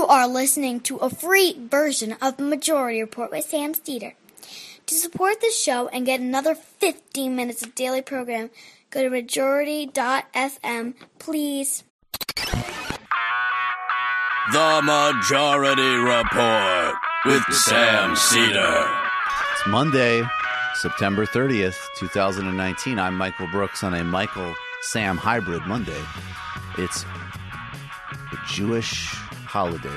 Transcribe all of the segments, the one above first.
are listening to a free version of the Majority Report with Sam Steeder. To support the show and get another 15 minutes of daily program, go to majority.fm, please. The Majority Report with Sam Steeder. It's Monday, September 30th, 2019. I'm Michael Brooks on a Michael-Sam hybrid Monday. It's the Jewish holidays.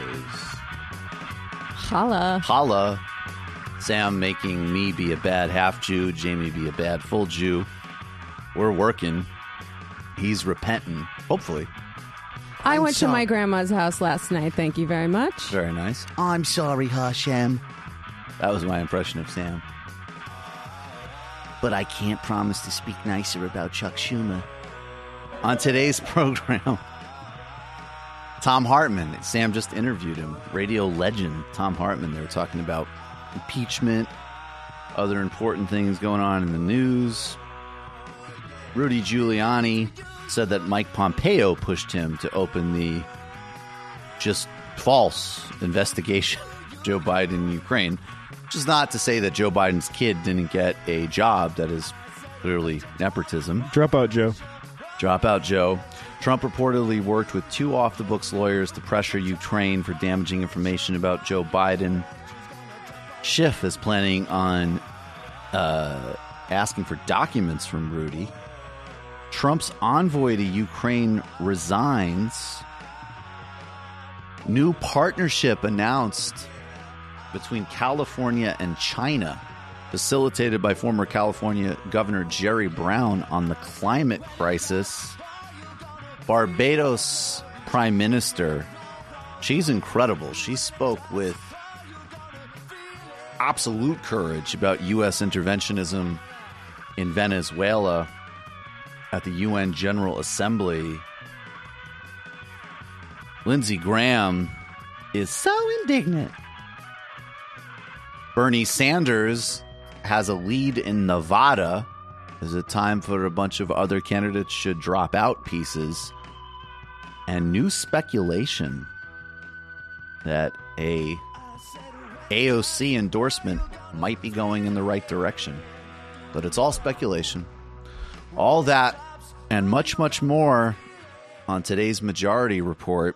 Challah. Sam making me be a bad half-Jew, Jamie be a bad full Jew. We're working. He's repenting, hopefully. I went to my grandma's house last night. Thank you very much. Very nice. I'm sorry, Hashem. That was my impression of Sam. But I can't promise to speak nicer about Chuck Schumer. On today's program, Thom Hartmann. Sam just interviewed him. Radio legend Thom Hartmann. They were talking about impeachment, other important things going on in the news. Rudy Giuliani said that Mike Pompeo pushed him to open the just false investigation of Joe Biden in Ukraine, which is not to say that Joe Biden's kid didn't get a job. That is clearly nepotism. Dropout Joe. Trump reportedly worked with two off-the-books lawyers to pressure Ukraine for damaging information about Joe Biden. Schiff is planning on asking for documents from Rudy. Trump's envoy to Ukraine resigns. New partnership announced between California and China, facilitated by former California Governor Jerry Brown on the climate crisis. Barbados Prime Minister, she's incredible. She spoke with absolute courage about U.S. interventionism in Venezuela at the UN General Assembly. Lindsey Graham is so indignant. Bernie Sanders has a lead in Nevada. Is it time for a bunch of other candidates should drop out pieces? And new speculation that a AOC endorsement might be going in the right direction. But it's all speculation. All that and much, much more on today's Majority Report.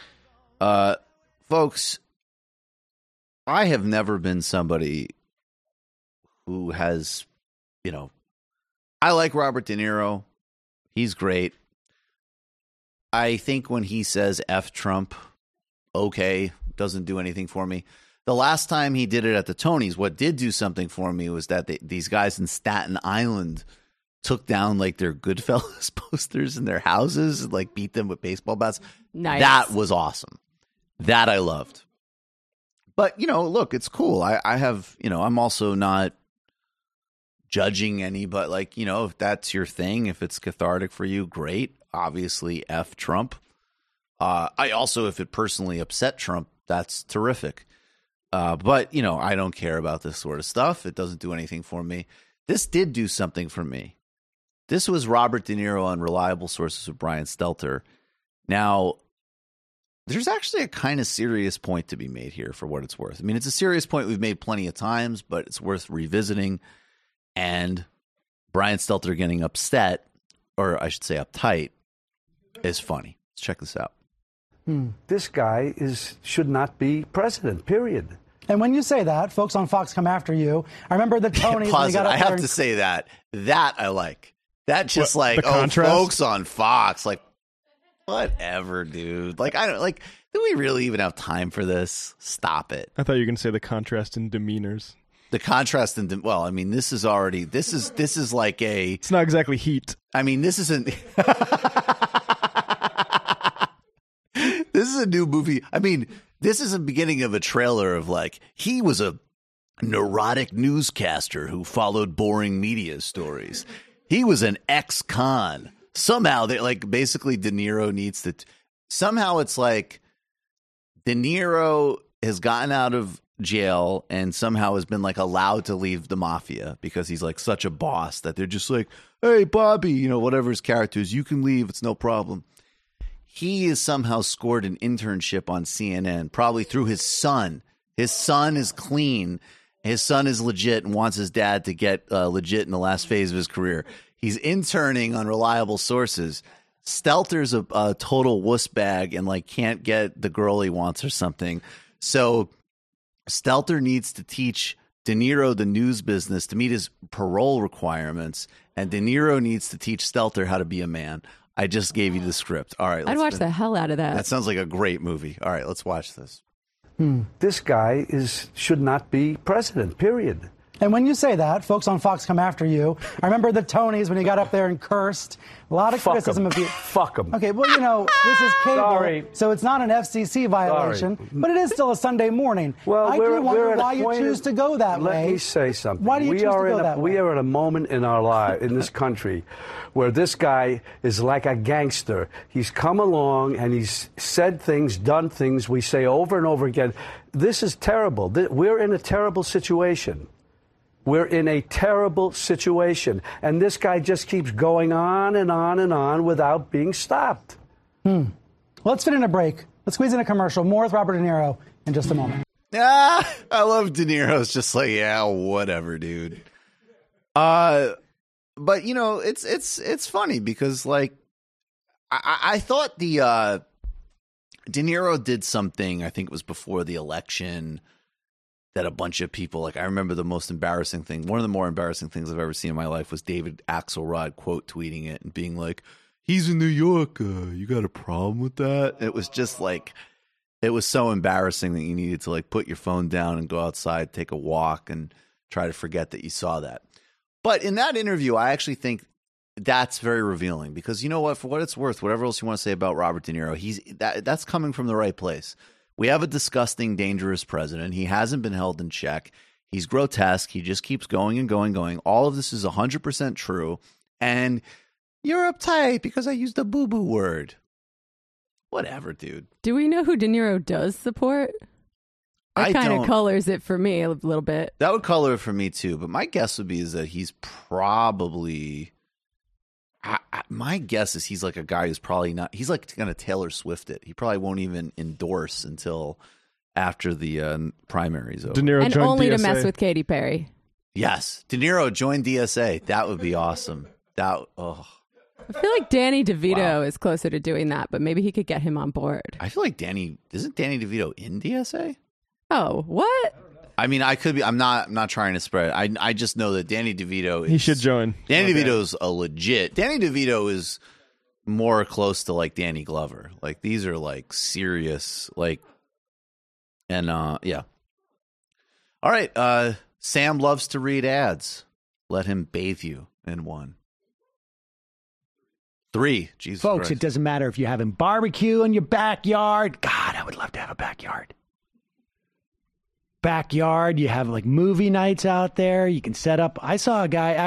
Folks, I have never been somebody who has, I like Robert De Niro. He's great. I think when he says F Trump, okay, doesn't do anything for me. The last time he did it at the Tonys, what did do something for me was that these guys in Staten Island took down like their Goodfellas posters in their houses and like beat them with baseball bats. Nice. That was awesome. That I loved. But, look, it's cool. I have, I'm also not judging any, but like, if that's your thing, if it's cathartic for you, great. Obviously, F Trump. I also, if it personally upset Trump, that's terrific. But, I don't care about this sort of stuff. It doesn't do anything for me. This did do something for me. This was Robert De Niro on Reliable Sources with Brian Stelter. Now, there's actually a kind of serious point to be made here for what it's worth. I mean, it's a serious point we've made plenty of times, but it's worth revisiting. And Brian Stelter getting upset, or I should say uptight, is funny. Let's check this out. This guy should not be president, period. And when you say that, folks on Fox come after you. I remember the Tonys. Pause it. I have to say that. That I like. That just folks on Fox, like, whatever, dude. Like, I don't like. Do we really even have time for this? Stop it. I thought you were going to say the contrast in demeanors. The contrast in well, I mean, this is like a. It's not exactly Heat. I mean, this isn't. This is a new movie. I mean, this is the beginning of a trailer of like he was a neurotic newscaster who followed boring media stories. He was an ex-con. Somehow they like basically De Niro needs to. Somehow it's like De Niro has gotten out of jail and somehow has been like allowed to leave the mafia because he's like such a boss that they're just like, hey, Bobby, whatever his character is, you can leave. It's no problem. he has somehow scored an internship on CNN, probably through his son. His son is clean. His son is legit and wants his dad to get legit in the last phase of his career. He's interning on reliable sources. Stelter's a total wuss bag and like can't get the girl he wants or something. So Stelter needs to teach De Niro the news business to meet his parole requirements, and De Niro needs to teach Stelter how to be a man. I just gave you the script. All right. I'd watch the hell out of that. That sounds like a great movie. All right, let's watch this. This guy should not be president, period. And when you say that, folks on Fox come after you. I remember the Tonys when you got up there and cursed. A lot of criticism of you. Fuck them. Okay, well, you know, this is cable, Sorry. so it's not an FCC violation, but it is still a Sunday morning. Well, I do wonder why you choose to go that way. Let me say something. Why do you choose to go that way? We are at a moment in our life, in this country, where this guy is like a gangster. He's come along and he's said things, done things we say over and over again. This is terrible. We're in a terrible situation. We're in a terrible situation. And this guy just keeps going on and on and on without being stopped. Let's fit in a break. Let's squeeze in a commercial. More with Robert De Niro in just a moment. I love De Niro's just like, yeah, whatever, dude. But you know, it's funny because like I thought the De Niro did something, I think it was before the election, that a bunch of people, like I remember the most embarrassing thing, one of the more embarrassing things I've ever seen in my life was David Axelrod quote tweeting it and being like, he's in New York, you got a problem with that? It was just like, it was so embarrassing that you needed to like put your phone down and go outside, take a walk and try to forget that you saw that. But in that interview, I actually think that's very revealing because you know what, for what it's worth, whatever else you want to say about Robert De Niro, that's coming from the right place. We have a disgusting, dangerous president. He hasn't been held in check. He's grotesque. He just keeps going and going, going. All of this is 100% true. And you're uptight because I used a boo-boo word. Whatever, dude. Do we know who De Niro does support? That kind of colors it for me a little bit. That would color it for me, too. But my guess would be is that he's probably... my guess is he's like a guy who's probably not. He's like going to Taylor Swift it. He probably won't even endorse until after the primaries over. De Niro and joined only DSA. to mess with Katy Perry. Yes, De Niro joined DSA. That would be awesome. I feel like Danny DeVito is closer to doing that, but maybe he could get him on board. I feel like isn't Danny DeVito in DSA? Oh, what? I mean, I could be. I'm not trying to spread. I just know that Danny DeVito. He should join. Danny DeVito's a legit. Danny DeVito is more close to like Danny Glover. Like these are like serious. Like, and yeah. All right. Sam loves to read ads. Let him bathe you in one. 3. Jesus Folks, Christ. It doesn't matter if you're having barbecue in your backyard. God, I would love to have a backyard. You have like movie nights out there. You can set up. I saw a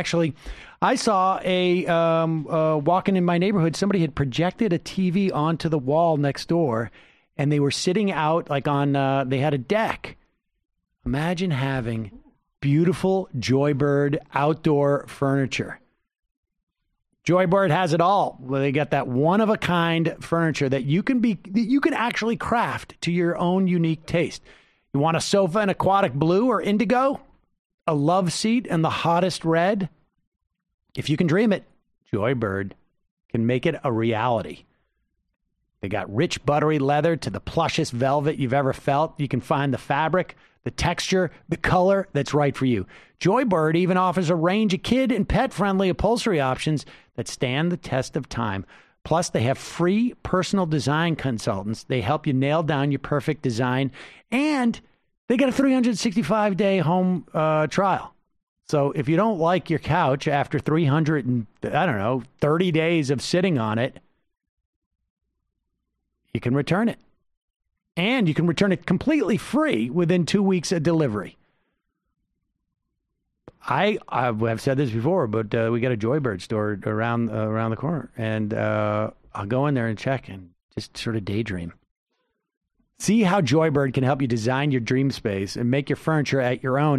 walking in my neighborhood. Somebody had projected a TV onto the wall next door and they were sitting out like on, they had a deck. Imagine having beautiful Joybird outdoor furniture. Joybird has it all. Well, they got that one-of-a-kind furniture that you can actually craft to your own unique taste. You want a sofa in aquatic blue or indigo? A love seat in the hottest red? If you can dream it, Joybird can make it a reality. They got rich buttery leather to the plushest velvet you've ever felt. You can find the fabric, the texture, the color that's right for you. Joybird even offers a range of kid and pet-friendly upholstery options that stand the test of time. Plus, they have free personal design consultants. They help you nail down your perfect design. And they got a 365-day home trial. So if you don't like your couch after 30 days of sitting on it, you can return it. And you can return it completely free within 2 weeks of delivery. I've said this before, but we got a Joybird store around the corner. And I'll go in there and check and just sort of daydream. See how Joybird can help you design your dream space and make your furniture at your own.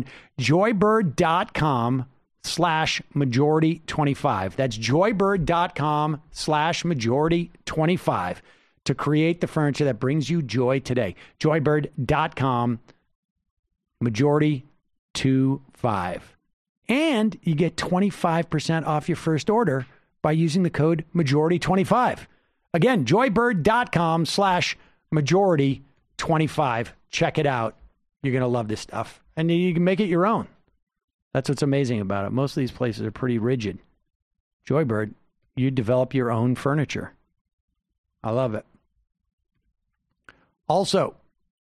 Joybird.com/majority25. That's joybird.com/majority25. to create the furniture that brings you joy today. Joybird.com, majority 25. And you get 25% off your first order by using the code majority25. Again, joybird.com/majority25. Check it out. You're going to love this stuff. And you can make it your own. That's what's amazing about it. Most of these places are pretty rigid. Joybird, you develop your own furniture. I love it. Also,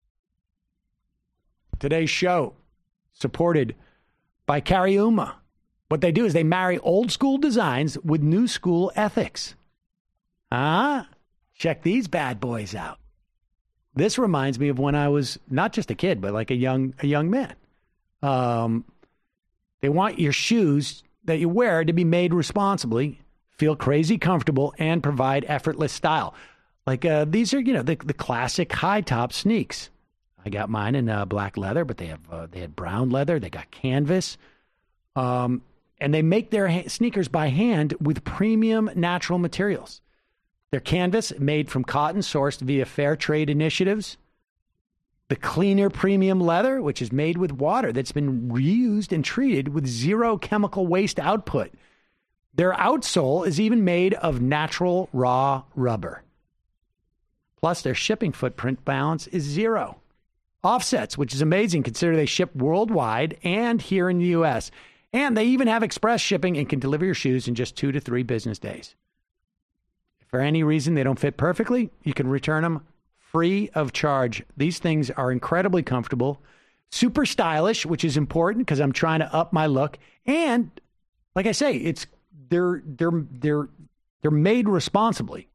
today's show supported by Cariuma. What they do is they marry old school designs with new school ethics. Check these bad boys out. This reminds me of when I was not just a kid, but like a young man. They want your shoes that you wear to be made responsibly, feel crazy comfortable, and provide effortless style. Like these are, the classic high top sneaks. I got mine in black leather, but they had brown leather. They got canvas, and they make their sneakers by hand with premium natural materials. Their canvas made from cotton sourced via fair trade initiatives. The cleaner premium leather, which is made with water that's been reused and treated with zero chemical waste output. Their outsole is even made of natural raw rubber. Plus, their shipping footprint balance is zero. Offsets, which is amazing considering they ship worldwide and here in the U.S. And they even have express shipping and can deliver your shoes in just 2 to 3 business days. If for any reason they don't fit perfectly, you can return them free of charge. These things are incredibly comfortable, super stylish, which is important because I'm trying to up my look. And like I say, they're made responsibly.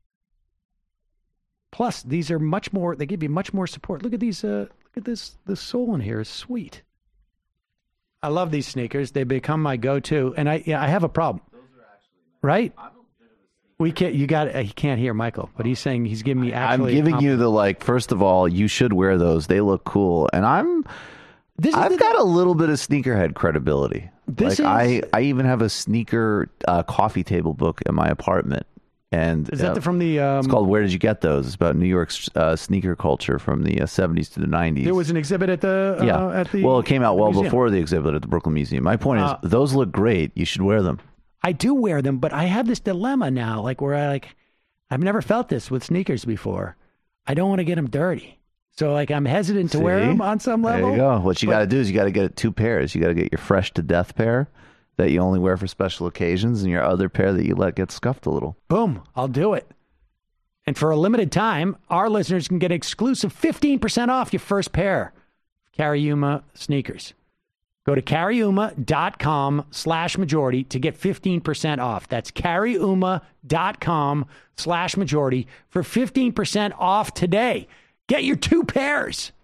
Plus, these are much more. They give you much more support. Look at these. Look at this. The sole in here is sweet. I love these sneakers. They become my go-to, and I have a problem. Those are actually nice. Right. We can't. He can't hear Michael, but he's saying he's giving me. I'm giving you the First of all, you should wear those. They look cool, and I've got a little bit of sneakerhead credibility. I even have a sneaker coffee table book in my apartment. And is that from the? It's called "Where Did You Get Those?" It's about New York's sneaker culture from the 70s to the 90s. There was an exhibit at the. Well, it came out well before the exhibit at the Brooklyn Museum. My point is, those look great. You should wear them. I do wear them, but I have this dilemma now, where I've never felt this with sneakers before. I don't want to get them dirty, so I'm hesitant to wear them on some level. There you go. What you got to do is you got to get 2 pairs. You got to get your fresh to death pair that you only wear for special occasions, and your other pair that you let get scuffed a little. Boom, I'll do it. And for a limited time, our listeners can get exclusive 15% off your first pair of Cariuma sneakers. Go to cariuma.com/majority to get 15% off. That's cariuma.com/majority for 15% off today. Get your 2 pairs.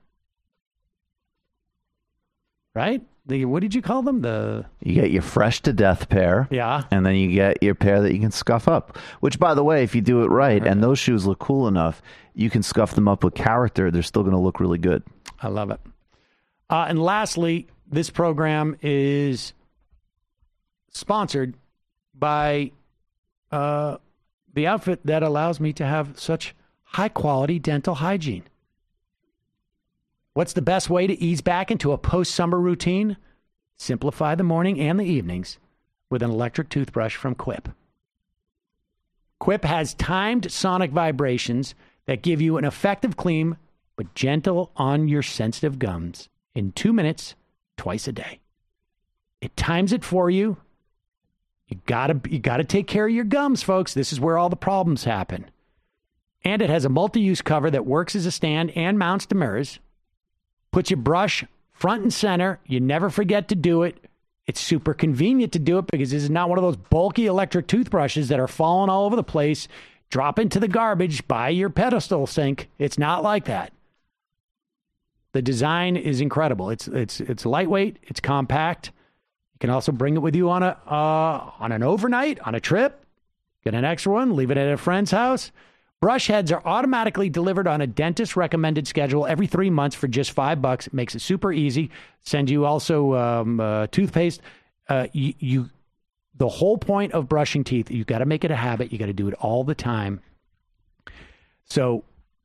Right? What did you call them? You get your fresh to death pair. Yeah. And then you get your pair that you can scuff up. Which, by the way, if you do it right, and those shoes look cool enough, you can scuff them up with character. They're still going to look really good. I love it. And lastly, this program is sponsored by the outfit that allows me to have such high-quality dental hygiene. What's the best way to ease back into a post-summer routine? Simplify the morning and the evenings with an electric toothbrush from Quip. Quip has timed sonic vibrations that give you an effective clean, but gentle on your sensitive gums in 2 minutes, twice a day. It times it for you. You gotta take care of your gums, folks. This is where all the problems happen. And it has a multi-use cover that works as a stand and mounts to mirrors. Put your brush front and center. You never forget to do it. It's super convenient to do it because this is not one of those bulky electric toothbrushes that are falling all over the place, drop into the garbage by your pedestal sink. It's not like that. The design is incredible. It's lightweight. It's compact. You can also bring it with you on an overnight, on a trip. Get an extra one. Leave it at a friend's house. Brush heads are automatically delivered on a dentist-recommended schedule every 3 months for just $5. It makes it super easy. Send you also toothpaste. The whole point of brushing teeth, you've got to make it a habit. You got to do it all the time. So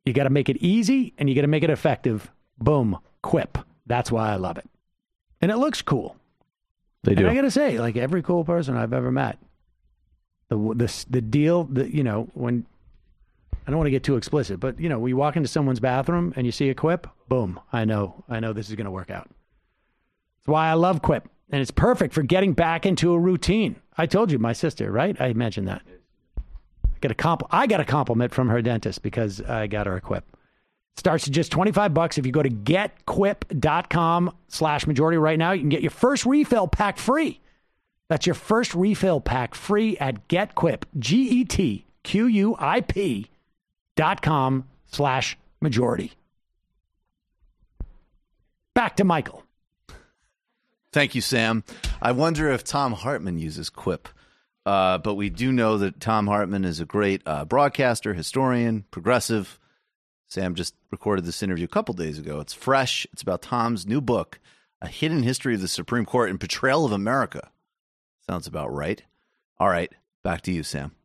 You got to make it easy and you got to make it effective. Boom. Quip. That's why I love it. And it looks cool. They do. And I got to say, like every cool person I've ever met, the deal that, you know, when I don't want to get too explicit, but you know, we walk into someone's bathroom and you see a Quip, boom, I know this is going to work out. That's why I love Quip. And it's perfect for getting back into a routine. I told you, my sister, right? I mentioned that. I got a compliment from her dentist because I got her a Quip. Starts at just $25 if you go to getquip.com/majority right now. You can get your first refill pack free. That's your first refill pack free at GetQuip, GetQuip.com/majority. Back to Michael. Thank you, Sam. I wonder if Thom Hartmann uses Quip. But we do know that Thom Hartmann is a great broadcaster, historian, progressive. Sam just recorded this interview a couple days ago. It's fresh. It's about Tom's new book, A Hidden History of the Supreme Court and Portrayal of America. Sounds about right. All right, back to you, Sam.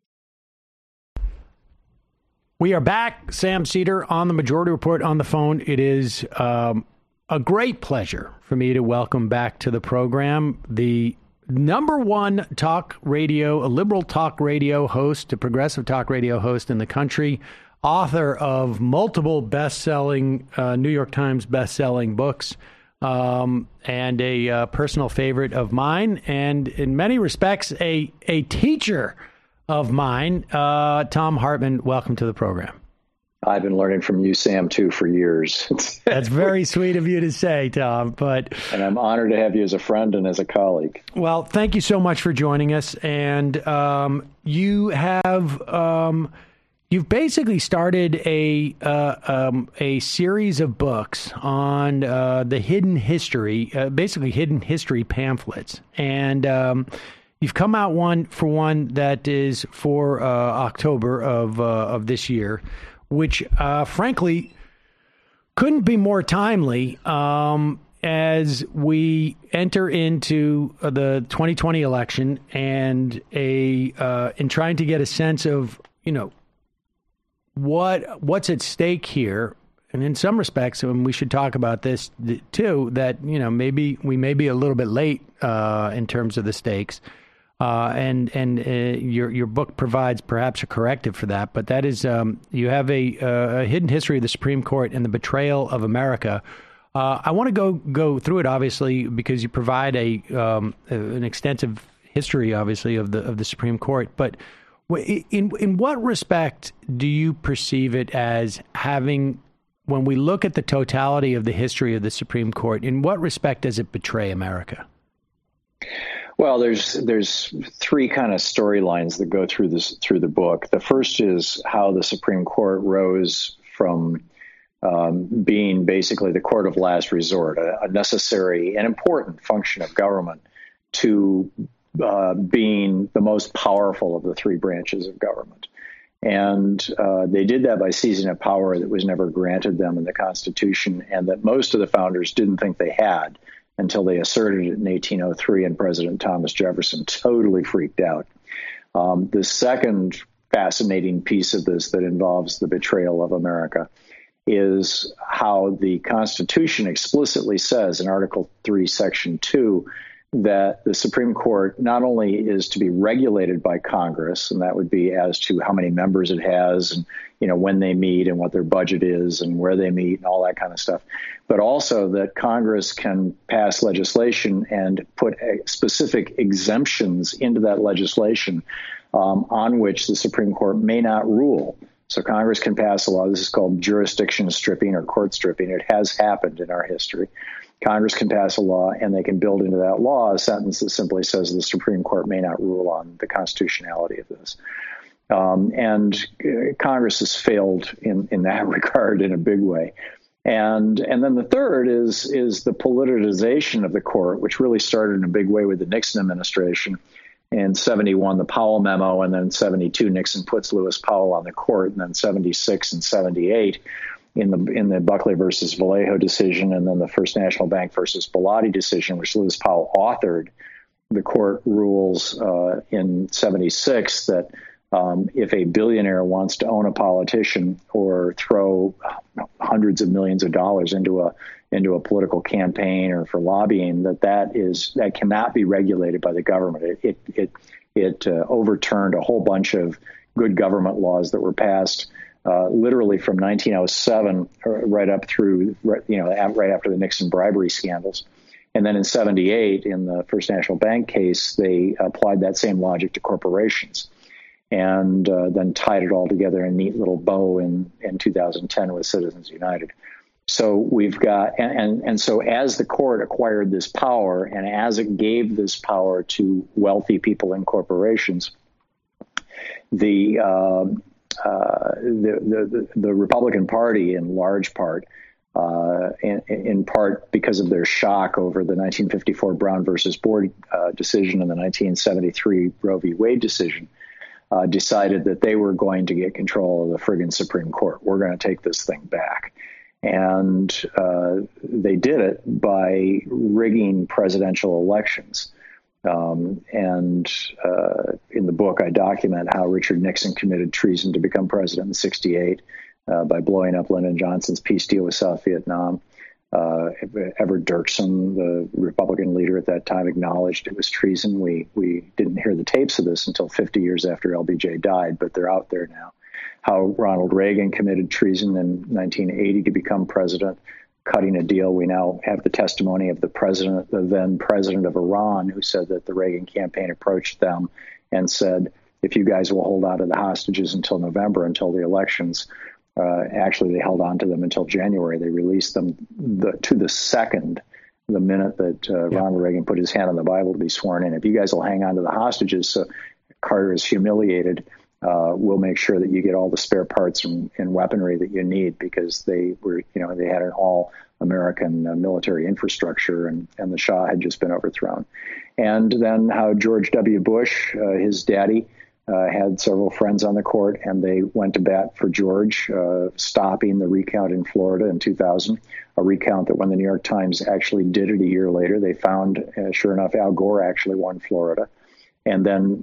We are back. Sam Seder on the Majority Report on the phone. It is a great pleasure for me to welcome back to the program the number one talk radio, a liberal talk radio host, a progressive talk radio host in the country, author of multiple best-selling, New York Times best-selling books, and a personal favorite of mine, and in many respects, a teacher of mine. Thom Hartmann, welcome to the program. I've been learning from you, Sam, too, for years. That's very sweet of you to say, Tom. And I'm honored to have you as a friend and as a colleague. Well, thank you so much for joining us. And you have you've basically started a series of books on the hidden history, basically hidden history pamphlets, and you've come out one that is for October of this year, which frankly couldn't be more timely as we enter into the 2020 election and in trying to get a sense of, you know, what's at stake here. And in some respects, and we should talk about this too, that, you know, maybe we may be a little bit late in terms of the stakes. And your book provides perhaps a corrective for that, but that is you have a hidden history of the Supreme Court and the betrayal of America. I want to go through it, obviously, because you provide an extensive history, obviously, of the Supreme Court. But in what respect do you perceive it as having, when we look at the totality of the history of the Supreme Court, in what respect does it betray America? Well, there's three kind of storylines that go through the book. The first is how the Supreme Court rose from being basically the court of last resort, a necessary and important function of government, to being the most powerful of the three branches of government. And they did that by seizing a power that was never granted them in the Constitution, and that most of the founders didn't think they had until they asserted it in 1803, and President Thomas Jefferson totally freaked out. The second fascinating piece of this that involves the betrayal of America is how the Constitution explicitly says in Article 3, Section 2, that the Supreme Court not only is to be regulated by Congress, and that would be as to how many members it has, and when they meet and what their budget is and where they meet and all that kind of stuff, but also that Congress can pass legislation and put specific exemptions into that legislation on which the Supreme Court may not rule. So Congress can pass a law. This is called jurisdiction stripping or court stripping. It has happened in our history. Congress can pass a law, and they can build into that law a sentence that simply says the Supreme Court may not rule on the constitutionality of this. And Congress has failed in that regard in a big way. And then the third is the politicization of the court, which really started in a big way with the Nixon administration. In 71, the Powell memo, and then 72, Nixon puts Lewis Powell on the court, and then 76 and 78 in the Buckley versus Vallejo decision, and then the First National Bank versus Bellotti decision, which Lewis Powell authored. The court rules in 76 that If a billionaire wants to own a politician or throw hundreds of millions of dollars into a political campaign or for lobbying, that cannot be regulated by the government. It overturned a whole bunch of good government laws that were passed literally from 1907 right up through right after the Nixon bribery scandals. And then in 1978, in the First National Bank case, they applied that same logic to corporations, and then tied it all together in a neat little bow in 2010 with Citizens United. So we've got, and so as the court acquired this power, and as it gave this power to wealthy people in corporations, the Republican Party, in large part, in part because of their shock over the 1954 Brown versus Board decision and the 1973 Roe v. Wade decision, decided that they were going to get control of the friggin' Supreme Court. We're going to take this thing back. And they did it by rigging presidential elections. And in the book, I document how Richard Nixon committed treason to become president in 1968 by blowing up Lyndon Johnson's peace deal with South Vietnam. Everett Dirksen, the Republican leader at that time, acknowledged it was treason. We didn't hear the tapes of this until 50 years after LBJ died, but they're out there now. How Ronald Reagan committed treason in 1980 to become president, cutting a deal. We now have the testimony of the then president of Iran, who said that the Reagan campaign approached them and said, if you guys will hold on to the hostages until November, until the elections. Actually, they held on to them until January. They released them to the second, the minute that Ronald Reagan put his hand on the Bible to be sworn in. If you guys will hang on to the hostages, so Carter is humiliated, we'll make sure that you get all the spare parts and weaponry that you need, because they had an all-American military infrastructure, and the Shah had just been overthrown. And then how George W. Bush, his daddy, had several friends on the court, and they went to bat for George, stopping the recount in Florida in 2000, a recount that when the New York Times actually did it a year later, they found, sure enough, Al Gore actually won Florida. And then,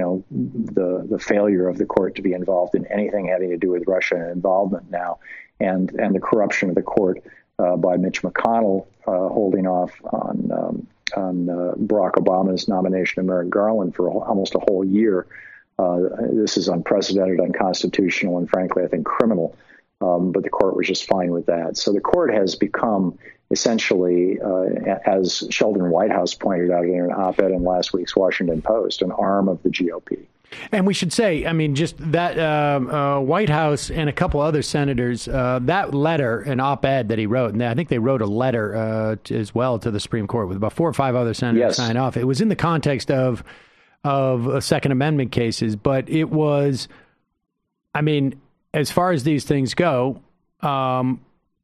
the failure of the court to be involved in anything having to do with Russian involvement now, and the corruption of the court by Mitch McConnell holding off on Barack Obama's nomination of Merrick Garland for almost a whole year. This is unprecedented, unconstitutional, and frankly, I think criminal. But the court was just fine with that. So the court has become essentially, as Sheldon Whitehouse pointed out in an op-ed in last week's Washington Post, an arm of the GOP. And we should say, I mean, just that Whitehouse and a couple other senators, that letter, an op-ed that he wrote, and I think they wrote a letter as well to the Supreme Court with about 4 or 5 other senators sign off. It was in the context of Second Amendment cases, but it was, I mean, as far as these things go, almost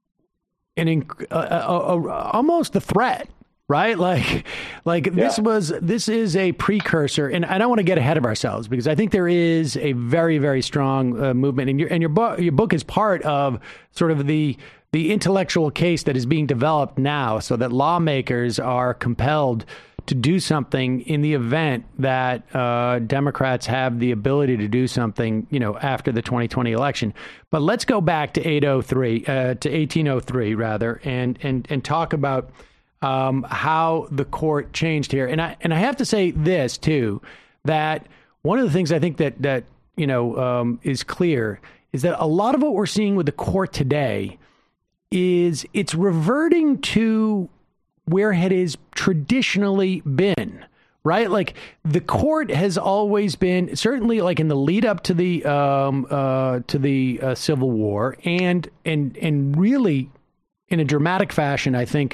the threat, right? Like this is a precursor, and I don't want to get ahead of ourselves, because I think there is a very, very strong movement, and your book is part of sort of the intellectual case that is being developed now, so that lawmakers are compelled to do something in the event that Democrats have the ability to do something, after the 2020 election. But let's go back to 1803 rather, and talk about how the court changed here. And I have to say this too, that one of the things I think that is clear is that a lot of what we're seeing with the court today is it's reverting to where it has traditionally been, right? Like the court has always been, certainly like in the lead up to the Civil War, and really in a dramatic fashion, I think,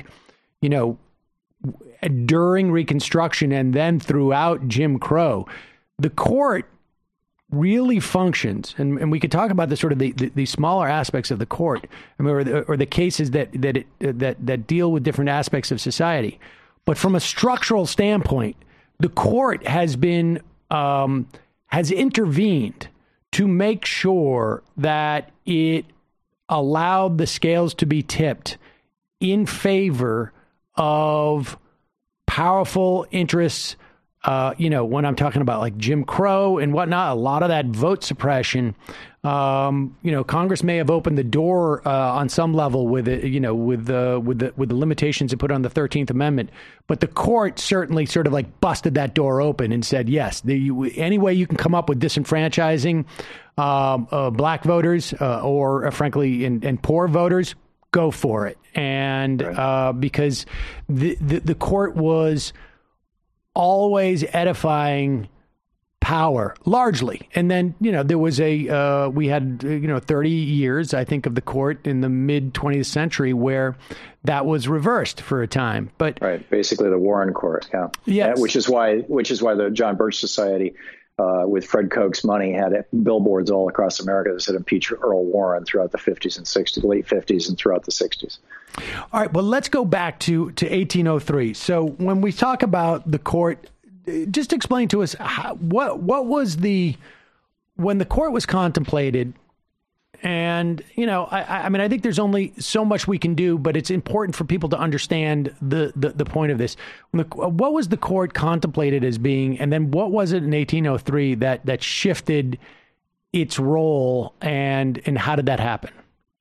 during Reconstruction and then throughout Jim Crow, the court really functions, and we could talk about the sort of the smaller aspects of the court, or the cases that deal with different aspects of society. But from a structural standpoint, the court has been has intervened to make sure that it allowed the scales to be tipped in favor of powerful interests when I'm talking about like Jim Crow and whatnot, a lot of that vote suppression, Congress may have opened the door on some level with it, with the limitations it put on the 13th Amendment. But the court certainly sort of like busted that door open and said, yes, any way you can come up with disenfranchising black voters or frankly, and poor voters, go for it. And because the court was always edifying power largely. And then, there was we had 30 years, I think, of the court in the mid 20th century where that was reversed for a time. But basically the Warren Court. Yeah. Yes. Which is why the John Birch Society, with Fred Koch's money, had billboards all across America that said impeach Earl Warren throughout the 50s and 60s, late 50s and throughout the 60s. All right. Well, let's go back to 1803. So when we talk about the court, just explain to us what was when the court was contemplated. And, I think there's only so much we can do, but it's important for people to understand the point of this. What was the court contemplated as being, and then what was it in 1803 that shifted its role, and how did that happen?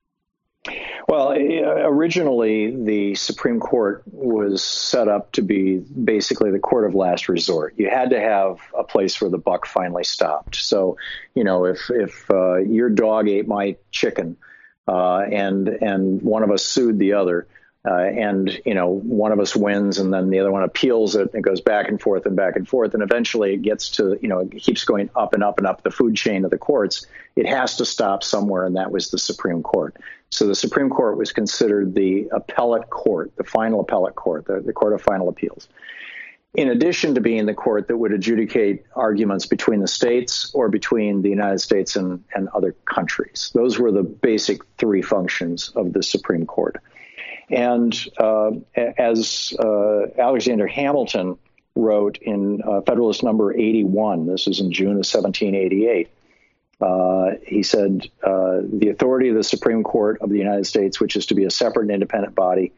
Well, originally, the Supreme Court was set up to be basically the court of last resort. You had to have a place where the buck finally stopped. So, if your dog ate my chicken and one of us sued the other, and one of us wins and then the other one appeals it, and it goes back and forth, and eventually it gets to, it keeps going up and up and up the food chain of the courts. It has to stop somewhere, and that was the Supreme Court. So the Supreme Court was considered the appellate court, the final appellate court, the court of final appeals. In addition to being the court that would adjudicate arguments between the states or between the United States and other countries. Those were the basic three functions of the Supreme Court. And as Alexander Hamilton wrote in Federalist Number 81, this is in June of 1788, he said, the authority of the Supreme Court of the United States, which is to be a separate and independent body,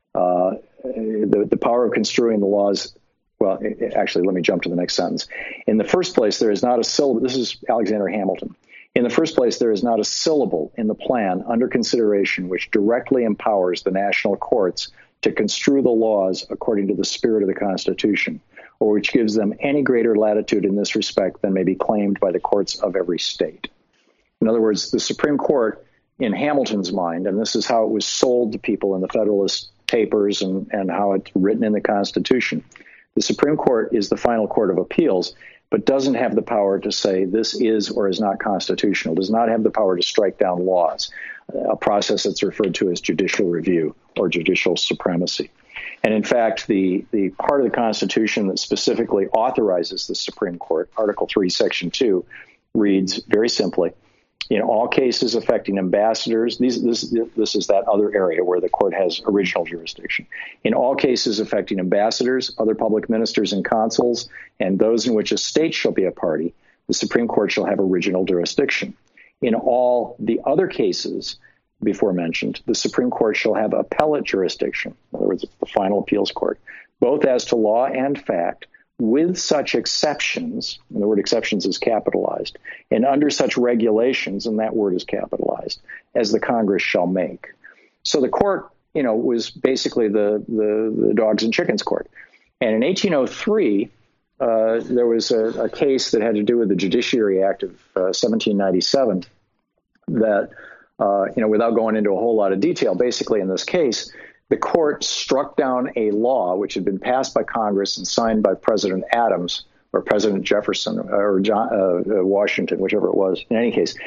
the power of construing the laws. Well, actually, let me jump to the next sentence. In the first place, there is not a syllable. This is Alexander Hamilton. In the first place, there is not a syllable in the plan under consideration which directly empowers the national courts to construe the laws according to the spirit of the Constitution, or which gives them any greater latitude in this respect than may be claimed by the courts of every state. In other words, the Supreme Court, in Hamilton's mind, and this is how it was sold to people in the Federalist Papers and how it's written in the Constitution, the Supreme Court is the final court of appeals, but doesn't have the power to say this is or is not constitutional, does not have the power to strike down laws, a process that's referred to as judicial review or judicial supremacy. And in fact, the part of the Constitution that specifically authorizes the Supreme Court, Article 3, Section 2, reads very simply, in all cases affecting ambassadors, this is that other area where the court has original jurisdiction. In all cases affecting ambassadors, other public ministers and consuls, and those in which a state shall be a party, the Supreme Court shall have original jurisdiction. In all the other cases before mentioned, the Supreme Court shall have appellate jurisdiction. In other words, it's the final appeals court, both as to law and fact, with such exceptions, and the word exceptions is capitalized, and under such regulations, and that word is capitalized, as the Congress shall make. So the court, was basically the dogs and chickens court. And in 1803, there was a case that had to do with the Judiciary Act of 1797 that, without going into a whole lot of detail, basically in this case, the court struck down a law which had been passed by Congress and signed by President Adams or President Jefferson or Washington, whichever it was. In any case,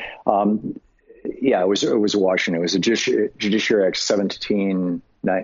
it was Washington. It was a Judiciary Act 17. I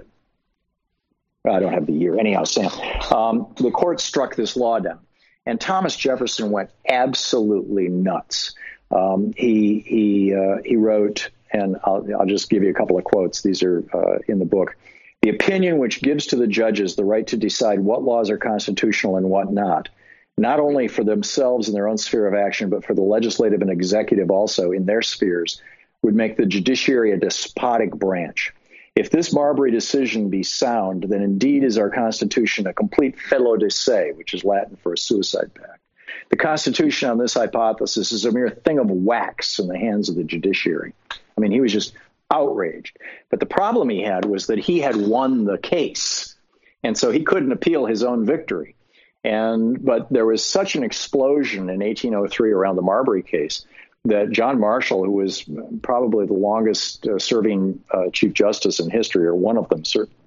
don't have the year. Anyhow, Sam, the court struck this law down, and Thomas Jefferson went absolutely nuts. He wrote. And I'll just give you a couple of quotes. These are in the book. The opinion which gives to the judges the right to decide what laws are constitutional and what not only for themselves in their own sphere of action, but for the legislative and executive also in their spheres, would make the judiciary a despotic branch. If this Marbury decision be sound, then indeed is our Constitution a complete felo de se, which is Latin for a suicide pact. The Constitution on this hypothesis is a mere thing of wax in the hands of the judiciary. I mean, he was just outraged. But the problem he had was that he had won the case, and so he couldn't appeal his own victory. But there was such an explosion in 1803 around the Marbury case that John Marshall, who was probably the longest serving Chief Justice in history, or one of them,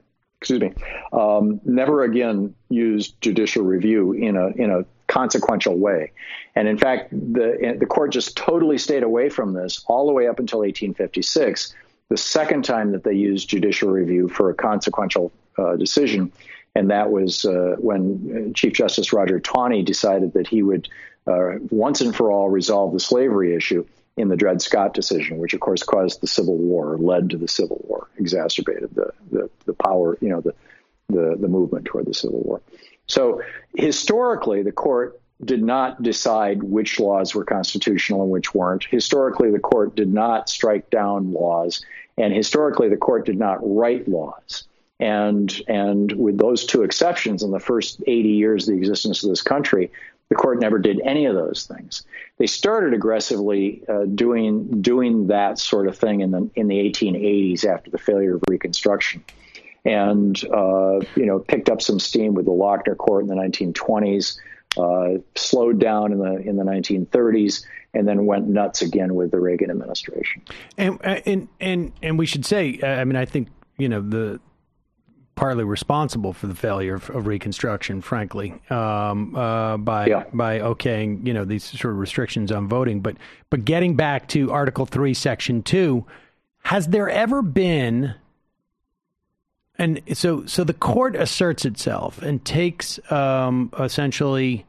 never again used judicial review in a consequential way. And in fact, the court just totally stayed away from this all the way up until 1856, the second time that they used judicial review for a consequential decision. And that was when Chief Justice Roger Taney decided that he would once and for all resolve the slavery issue in the Dred Scott decision, which of course caused the Civil War, led to the Civil War, exacerbated the power, the movement toward the Civil War. So historically, the court did not decide which laws were constitutional and which weren't. Historically, the court did not strike down laws, and historically, the court did not write laws. And with those two exceptions, in the first 80 years of the existence of this country, the court never did any of those things. They started aggressively doing that sort of thing in the 1880s after the failure of Reconstruction, and picked up some steam with the Lochner Court in the 1920s, slowed down in the 1930s, and then went nuts again with the Reagan administration. And we should say, I think the partly responsible for the failure of Reconstruction, frankly, by okaying these sort of restrictions on voting. But getting back to Article 3, Section 2, has there ever been? And so the court asserts itself and takes essentially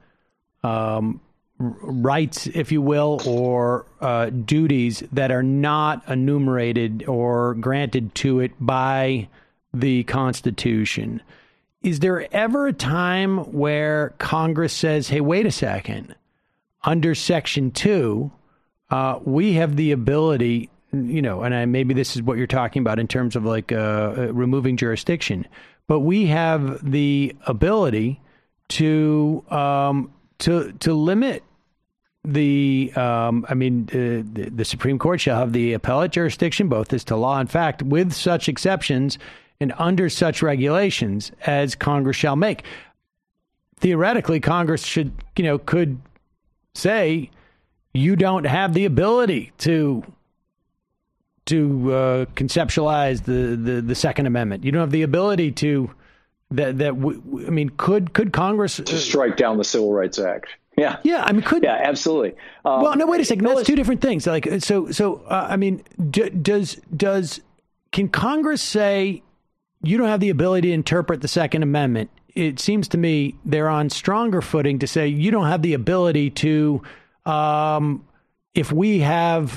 rights, if you will, or duties that are not enumerated or granted to it by the Constitution. Is there ever a time where Congress says, hey, wait a second, under Section 2, we have the ability, and maybe this is what you're talking about in terms of like removing jurisdiction, but we have the ability to limit the Supreme Court shall have the appellate jurisdiction both as to law and fact, with such exceptions and under such regulations as Congress shall make. Theoretically, Congress could say you don't have the ability to conceptualize the Second Amendment. You don't have the ability to could Congress to strike down the Civil Rights Act? Yeah. Yeah. Yeah, absolutely. Well, no, wait a second. That's two different things. Like, can Congress say you don't have the ability to interpret the Second Amendment? It seems to me they're on stronger footing to say you don't have the ability to, if we have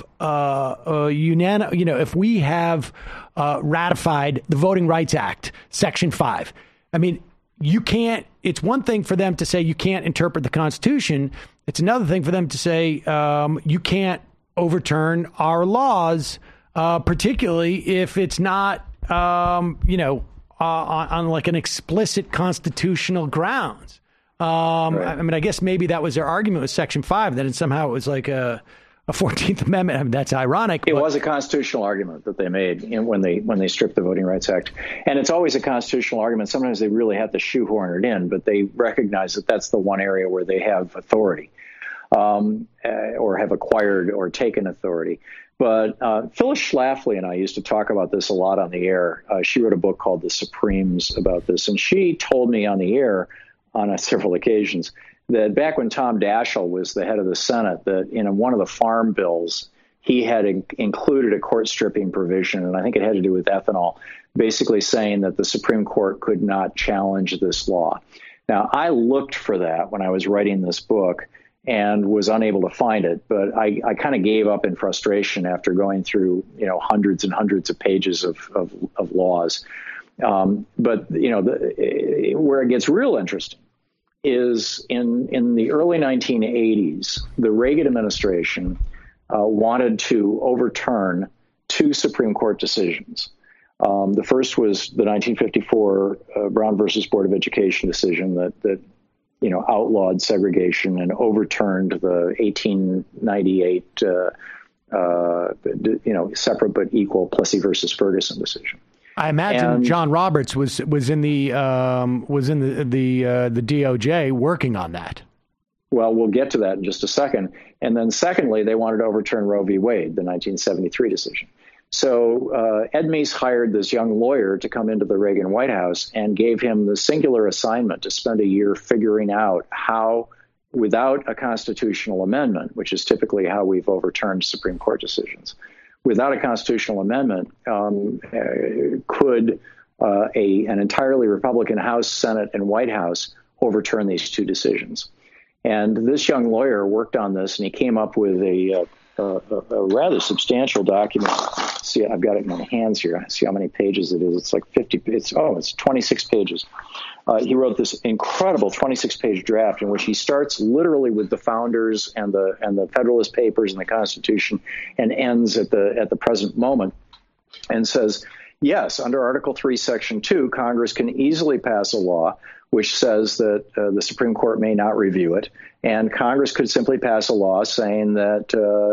if we have ratified the Voting Rights Act, Section 5. You can't. It's one thing for them to say you can't interpret the Constitution. It's another thing for them to say you can't overturn our laws, particularly if it's not, on like an explicit constitutional grounds. Right. I guess maybe that was their argument with Section 5, that somehow it was like a 14th Amendment. That's ironic. It was a constitutional argument that they made when they stripped the Voting Rights Act. And it's always a constitutional argument. Sometimes they really have to shoehorn it in, but they recognize that that's the one area where they have authority, or have acquired or taken authority. But Phyllis Schlafly and I used to talk about this a lot on the air. She wrote a book called The Supremes about this, and she told me on the air on several occasions that back when Tom Daschle was the head of the Senate, that in one of the farm bills, he had included a court stripping provision, and I think it had to do with ethanol, basically saying that the Supreme Court could not challenge this law. Now, I looked for that when I was writing this book and was unable to find it, but I kind of gave up in frustration after going through hundreds and hundreds of pages of laws. But where it gets real interesting is in the early 1980s, the Reagan administration wanted to overturn two Supreme Court decisions. The first was the 1954 Brown versus Board of Education decision that outlawed segregation and overturned the 1898 separate but equal Plessy versus Ferguson decision. I imagine John Roberts was in the DOJ working on that. Well, we'll get to that in just a second. And then secondly, they wanted to overturn Roe v. Wade, the 1973 decision. So Ed Meese hired this young lawyer to come into the Reagan White House and gave him the singular assignment to spend a year figuring out how, without a constitutional amendment, which is typically how we've overturned Supreme Court decisions, without a constitutional amendment, could an entirely Republican House, Senate, and White House overturn these two decisions? And this young lawyer worked on this, and he came up with a rather substantial document. See, I've got it in my hands here. See how many pages it is. It's like 50. It's 26 pages. He wrote this incredible 26-page draft in which he starts literally with the founders and the Federalist Papers and the Constitution, and ends at the present moment, and says, yes, under Article 3, Section 2, Congress can easily pass a law which says that the Supreme Court may not review it, and Congress could simply pass a law saying that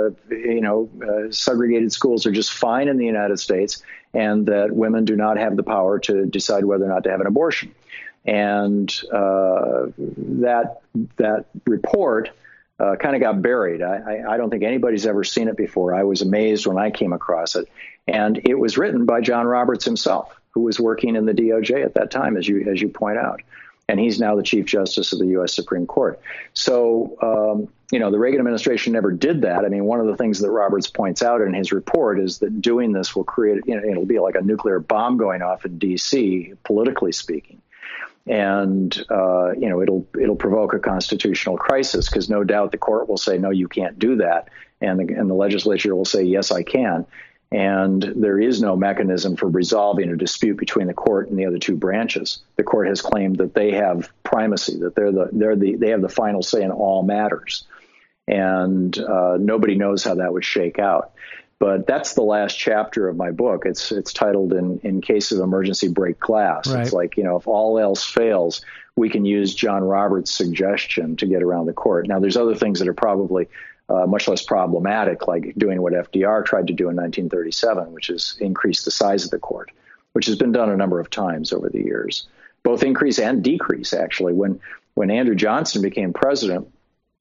segregated schools are just fine in the United States, and that women do not have the power to decide whether or not to have an abortion. And that report kind of got buried. I don't think anybody's ever seen it before. I was amazed when I came across it, and it was written by John Roberts himself, who was working in the DOJ at that time, as you point out. And he's now the Chief Justice of the U.S. Supreme Court. So, the Reagan administration never did that. I mean, one of the things that Roberts points out in his report is that doing this will create, it'll be like a nuclear bomb going off in D.C., politically speaking. And, it'll provoke a constitutional crisis, because no doubt the court will say, no, you can't do that. And the legislature will say, yes, I can. And there is no mechanism for resolving a dispute between the court and the other two branches. The court has claimed that they have primacy, that they have the final say in all matters. And nobody knows how that would shake out. But that's the last chapter of my book. It's titled in case of emergency break glass. Right. It's like, if all else fails, we can use John Roberts' suggestion to get around the court. Now, there's other things that are probably much less problematic, like doing what FDR tried to do in 1937, which is increase the size of the court, which has been done a number of times over the years, both increase and decrease, actually. When Andrew Johnson became president,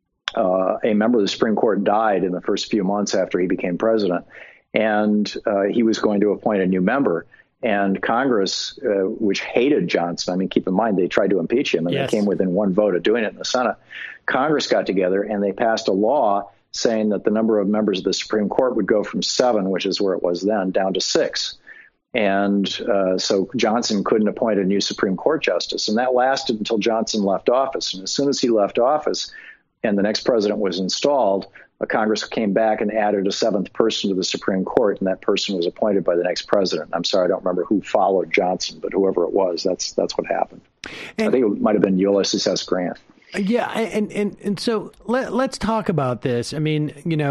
a member of the Supreme Court died in the first few months after he became president, and he was going to appoint a new member. And Congress, which hated Johnson, I mean, keep in mind, they tried to impeach him, and They came within one vote of doing it in the Senate. Congress got together, and they passed a law saying that the number of members of the Supreme Court would go from 7, which is where it was then, down to 6. And so Johnson couldn't appoint a new Supreme Court justice. And that lasted until Johnson left office. And as soon as he left office and the next president was installed, Congress came back and added a 7th person to the Supreme Court, and that person was appointed by the next president. I'm sorry, I don't remember who followed Johnson, but whoever it was, that's what happened. And I think it might have been Ulysses S. Grant. Yeah, and so let's talk about this. I mean,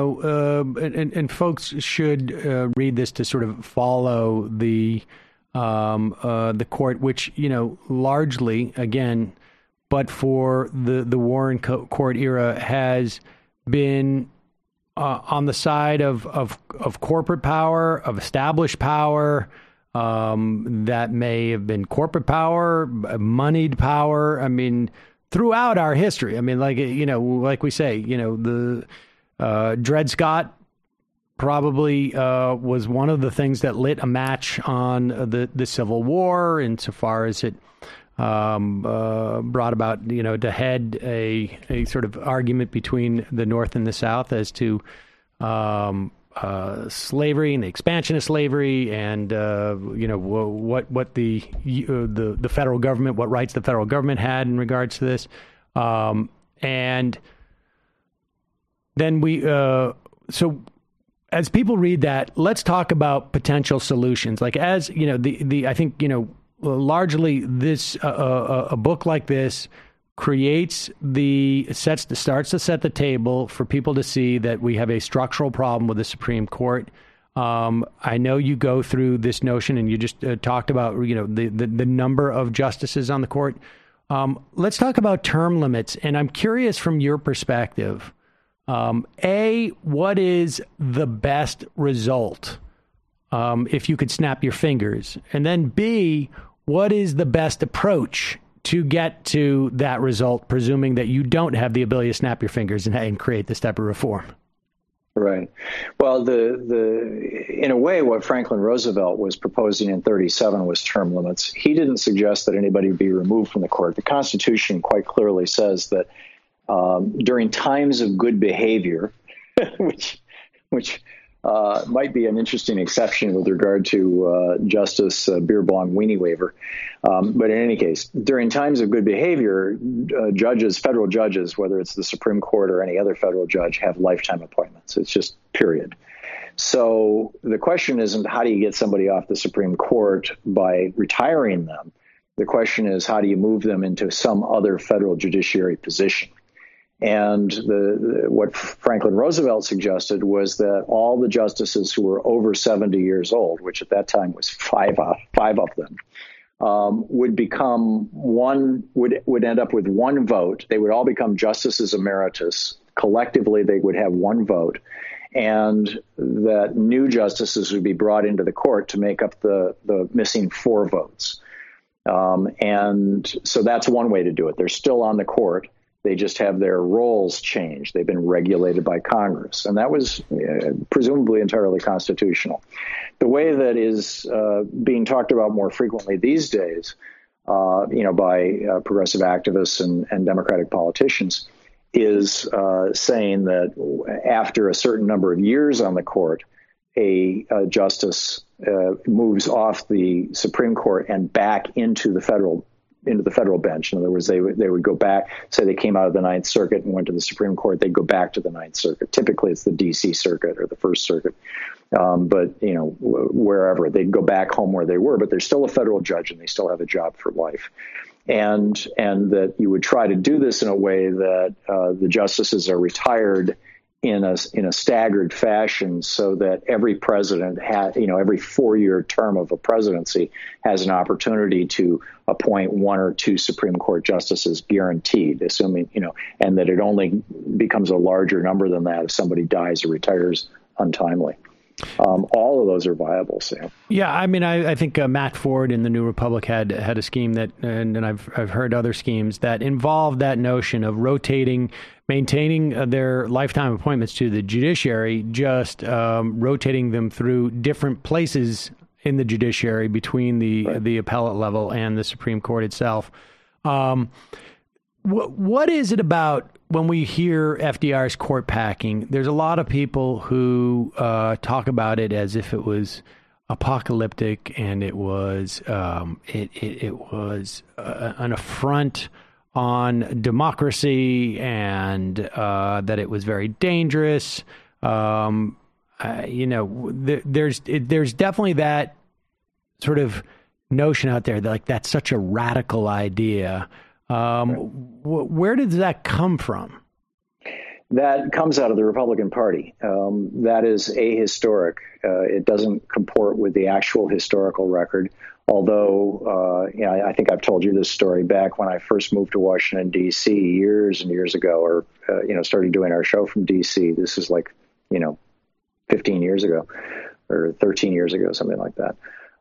and folks should read this to sort of follow the court, which largely, again, but for the Warren Court era, has been on the side of corporate power, of established power. That may have been corporate power, moneyed power. I mean, throughout our history. I mean, like we say, the Dred Scott probably was one of the things that lit a match on the Civil War, insofar as it brought about, to head a sort of argument between the North and the South as to slavery and the expansion of slavery, and what the federal government, what rights the federal government had in regards to this, and then we so as people read that, let's talk about potential solutions. Like, as I think largely this a book like this starts to set the table for people to see that we have a structural problem with the Supreme Court. I know you go through this notion, and you just talked about the number of justices on the court. Let's talk about term limits, and I'm curious from your perspective. A, what is the best result if you could snap your fingers? And then B, what is the best approach to get to that result, presuming that you don't have the ability to snap your fingers and create this type of reform? Right. Well, in a way, what Franklin Roosevelt was proposing in 1937 was term limits. He didn't suggest that anybody be removed from the court. The Constitution quite clearly says that during times of good behavior, which might be an interesting exception with regard to Justice Beer Bong Weenie Waiver. But in any case, during times of good behavior, federal judges, whether it's the Supreme Court or any other federal judge, have lifetime appointments. It's just period. So the question isn't how do you get somebody off the Supreme Court by retiring them. The question is how do you move them into some other federal judiciary position? And what Franklin Roosevelt suggested was that all the justices who were over 70 years old, which at that time was five of them, would end up with one vote. They would all become justices emeritus. Collectively, they would have one vote, and that new justices would be brought into the court to make up the missing 4 votes. And so that's one way to do it. They're still on the court. They just have their roles changed. They've been regulated by Congress. And that was presumably entirely constitutional. The way that is being talked about more frequently these days, by progressive activists and Democratic politicians, is saying that after a certain number of years on the court, a justice moves off the Supreme Court and back into the federal bench. In other words, they would go back, say they came out of the Ninth Circuit and went to the Supreme Court, they'd go back to the Ninth Circuit. Typically, it's the D.C. Circuit or the First Circuit. But wherever, they'd go back home where they were, but they're still a federal judge and they still have a job for life. And that you would try to do this in a way that the justices are retired in a staggered fashion, so that every president every 4-year term of a presidency has an opportunity to appoint 1 or 2 Supreme Court justices guaranteed, assuming, and that it only becomes a larger number than that if somebody dies or retires untimely. All of those are viable, Sam. Yeah, I mean, I think Matt Ford in the New Republic had a scheme that, and I've heard other schemes that involved that notion of maintaining their lifetime appointments to the judiciary, just rotating them through different places in the judiciary between the appellate level and the Supreme Court itself. What is it about when we hear FDR's court packing? There's a lot of people who talk about it as if it was apocalyptic and it was it was an affront on democracy and that it was very dangerous. There's definitely that sort of notion out there that that's such a radical idea. Where does that come from? That comes out of the Republican Party. That is ahistoric. It doesn't comport with the actual historical record. Although, I think I've told you this story back when I first moved to Washington, D.C. years and years ago, or, started doing our show from D.C. This is 15 years ago or 13 years ago, something like that.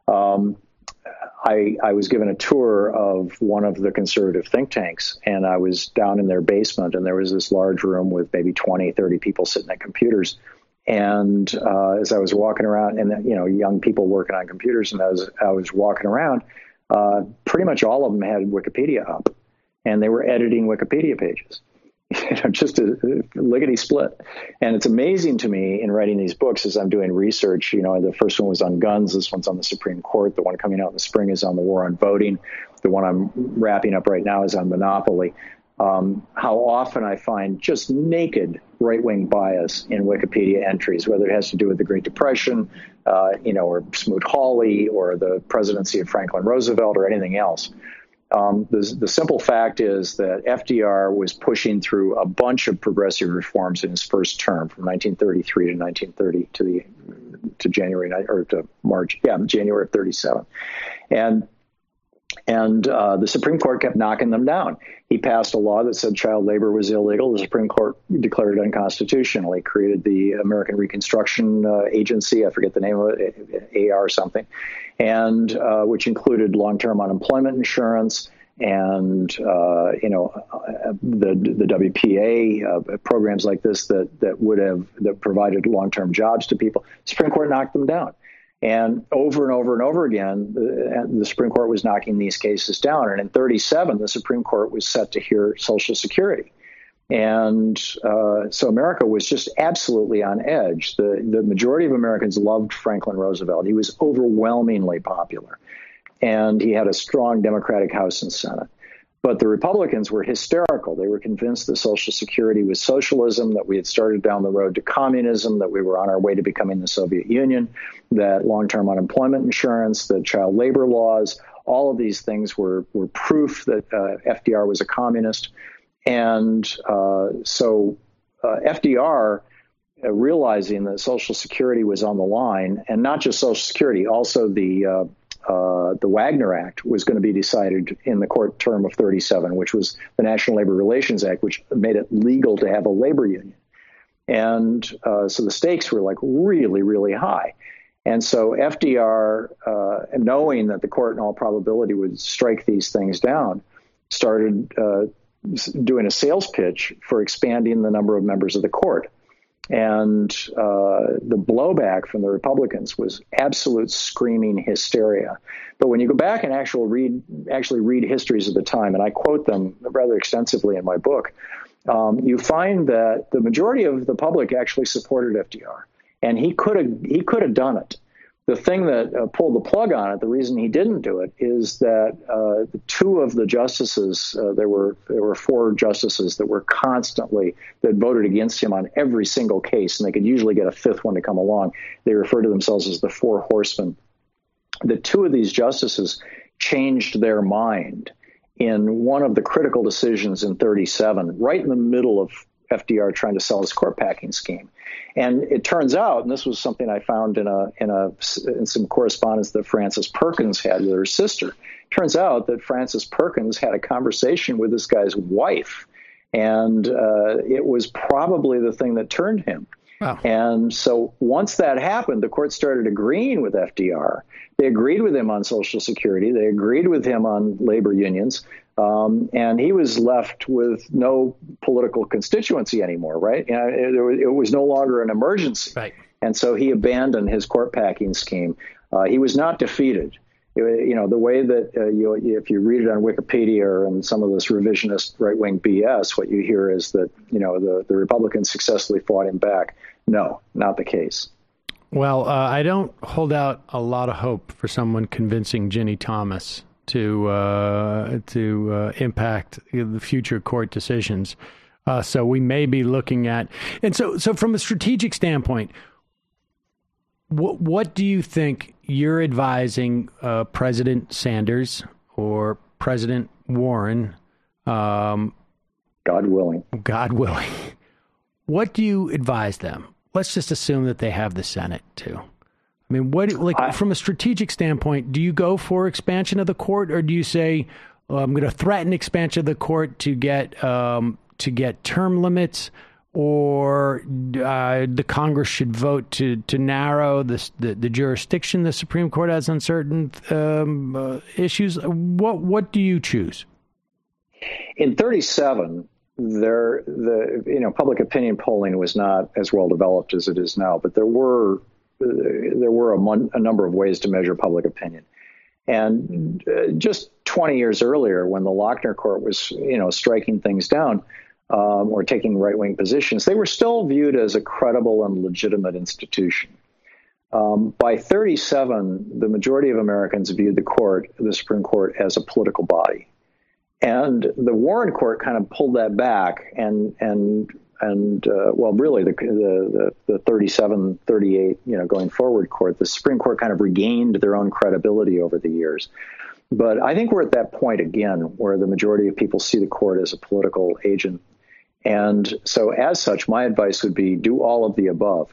I was given a tour of one of the conservative think tanks, and I was down in their basement, and there was this large room with maybe 20, 30 people sitting at computers. And as I was walking around, and young people working on computers, and as I was walking around, pretty much all of them had Wikipedia up, and they were editing Wikipedia pages. Just a lickety split. And it's amazing to me in writing these books as I'm doing research. The first one was on guns. This one's on the Supreme Court. The one coming out in the spring is on the war on voting. The one I'm wrapping up right now is on monopoly. How often I find just naked right-wing bias in Wikipedia entries, whether it has to do with the Great Depression, or Smoot-Hawley, or the presidency of Franklin Roosevelt, or anything else. The simple fact is that FDR was pushing through a bunch of progressive reforms in his first term from 1933 to 1930 to the to January or to March, January of 37. And the Supreme Court kept knocking them down. He passed a law that said child labor was illegal. The Supreme Court declared it unconstitutional. He created the American Reconstruction Agency. I forget the name of it, AR something, and which included long-term unemployment insurance and the WPA programs like this that provided long-term jobs to people. The Supreme Court knocked them down. And over again, the Supreme Court was knocking these cases down. And in 37, the Supreme Court was set to hear Social Security. And so America was just absolutely on edge. The majority of Americans loved Franklin Roosevelt. He was overwhelmingly popular. And he had a strong Democratic House and Senate. But the Republicans were hysterical. They were convinced that Social Security was socialism, that we had started down the road to communism, that we were on our way to becoming the Soviet Union, that long-term unemployment insurance, that child labor laws, all of these things were proof that FDR was a communist. And so FDR, realizing that Social Security was on the line, and not just Social Security, also the Wagner Act was going to be decided in the court term of 37, which was the National Labor Relations Act, which made it legal to have a labor union. And so the stakes were like really, really high. And so FDR, knowing that the court in all probability would strike these things down, started doing a sales pitch for expanding the number of members of the court. And the blowback from the Republicans was absolute screaming hysteria. But when you go back and actually read histories of the time, and I quote them rather extensively in my book, you find that the majority of the public actually supported FDR, and he could have done it. The thing that pulled the plug on it, the reason he didn't do it, is that two of the justices, there were four justices that voted against him on every single case, and they could usually get a fifth one to come along. They refer to themselves as the Four Horsemen. The two of these justices changed their mind in one of the critical decisions in 37, right in the middle of FDR trying to sell his court packing scheme. And it turns out, and this was something I found in some correspondence that Frances Perkins had with her sister, turns out that Frances Perkins had a conversation with this guy's wife, and it was probably the thing that turned him. Wow. And so once that happened, the court started agreeing with FDR. They agreed with him on Social Security. They agreed with him on labor unions. And he was left with no political constituency anymore, right? It was no longer an emergency. Right. And so he abandoned his court packing scheme. He was not defeated. The way that if you read it on Wikipedia and some of this revisionist right-wing BS, what you hear is that, the Republicans successfully fought him back. No, not the case. Well, I don't hold out a lot of hope for someone convincing Ginny Thomas to impact the future court decisions. So we may be looking at, and so from a strategic standpoint, what do you think you're advising President Sanders or President Warren? God willing. What do you advise them? Let's just assume that they have the Senate too. I mean, from a strategic standpoint, do you go for expansion of the court, or do you say I'm going to threaten expansion of the court to get term limits, or the Congress should vote to narrow the jurisdiction the Supreme Court has on certain issues? What do you choose? In 37, public opinion polling was not as well developed as it is now, but there were a number of ways to measure public opinion. And just 20 years earlier, when the Lochner Court was, striking things down or taking right-wing positions, they were still viewed as a credible and legitimate institution. By 37, the majority of Americans viewed the Supreme Court, as a political body. And the Warren Court kind of pulled that back and really the 37, 38, going forward court, the Supreme Court kind of regained their own credibility over the years. But I think we're at that point again, where the majority of people see the court as a political agent. And so as such, my advice would be do all of the above.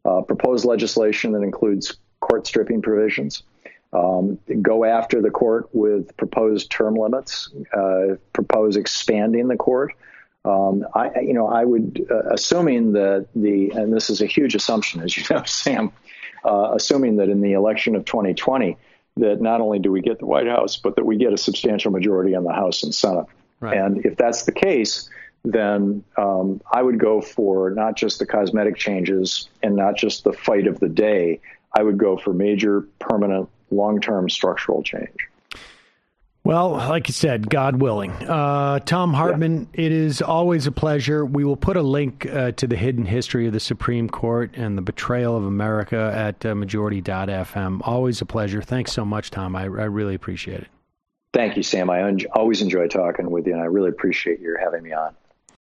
propose legislation that includes court stripping provisions, go after the court with proposed term limits, propose expanding the court. I would, assuming that and this is a huge assumption, as you know, Sam, assuming that in the election of 2020, that not only do we get the White House, but that we get a substantial majority in the House and Senate. Right. And if that's the case, then I would go for not just the cosmetic changes and not just the fight of the day. I would go for major, permanent, long-term structural change. Well, like you said, God willing. Thom Hartmann, It is always a pleasure. We will put a link to the hidden history of the Supreme Court and the betrayal of America at majority.fm. Always a pleasure. Thanks so much, Thom. I really appreciate it. Thank you, Sam. I always enjoy talking with you, and I really appreciate your having me on.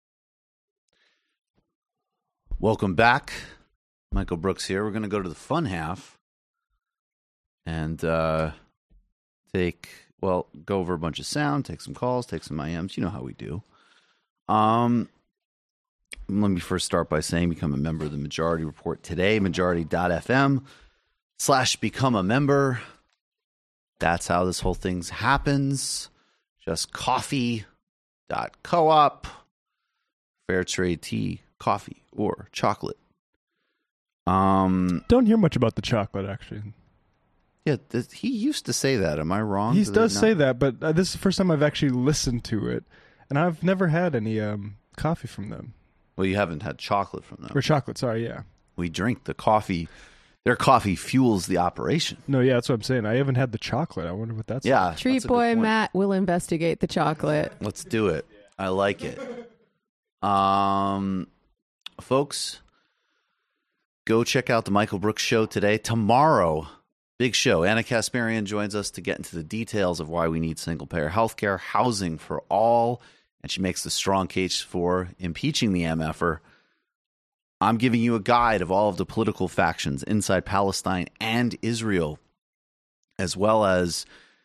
Welcome back. Michael Brooks here. We're going to go to the fun half and go over a bunch of sound, take some calls, take some IMs. You know how we do. Let me first start by saying become a member of the Majority Report today, majority.fm/become a member. That's how this whole thing happens. Just coffee.coop, fair trade tea, coffee, or chocolate. Don't hear much about the chocolate, actually. Yeah, he used to say that. Am I wrong? He does say that, but this is the first time I've actually listened to it, and I've never had any coffee from them. Well, you haven't had chocolate from them. Or chocolate, sorry, yeah. We drink the coffee. Their coffee fuels the operation. No, yeah, that's what I'm saying. I haven't had the chocolate. I wonder what that's like. Treat boy Matt will investigate the chocolate. Let's do it. I like it. Folks, go check out the Michael Brooks Show today. Tomorrow, big show. Anna Kasparian joins us to get into the details of why we need single-payer healthcare, housing for all, and she makes the strong case for impeaching the MFer. I'm giving you a guide of all of the political factions inside Palestine and Israel, as well as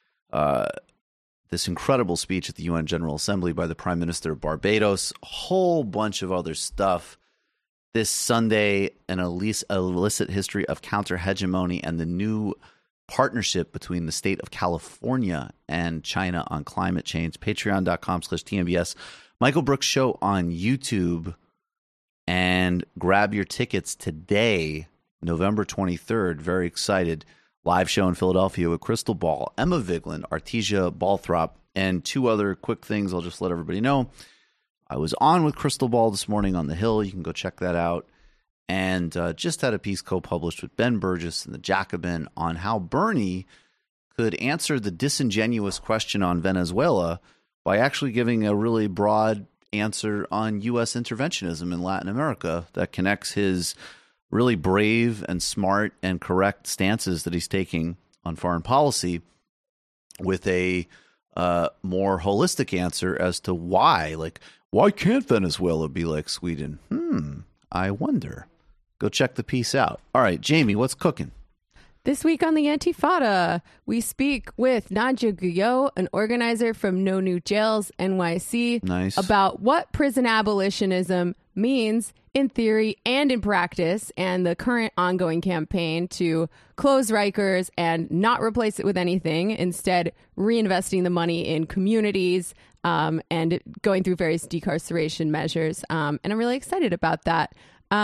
this incredible speech at the UN General Assembly by the Prime Minister of Barbados, a whole bunch of other stuff. This Sunday, an illicit history of counter-hegemony and the new partnership between the state of California and China on climate change. Patreon.com/TMBS. Michael Brooks Show on YouTube. And grab your tickets today, November 23rd. Very excited. Live show in Philadelphia with Crystal Ball, Emma Vigeland, Artesia Balthrop, and two other quick things I'll just let everybody know. I was on with Crystal Ball this morning on The Hill. You can go check that out. And just had a piece co-published with Ben Burgess and the Jacobin on how Bernie could answer the disingenuous question on Venezuela by actually giving a really broad answer on U.S. interventionism in Latin America that connects his really brave and smart and correct stances that he's taking on foreign policy with a more holistic answer as to why. Like, why can't Venezuela be like Sweden? I wonder. Go check the piece out. All right, Jamie, what's cooking? This week on the Antifada, we speak with Nadia Guyot, an organizer from No New Jails, NYC, about what prison abolitionism means in theory and in practice, and the current ongoing campaign to close Rikers and not replace it with anything, instead reinvesting the money in communities and going through various decarceration measures. And I'm really excited about that.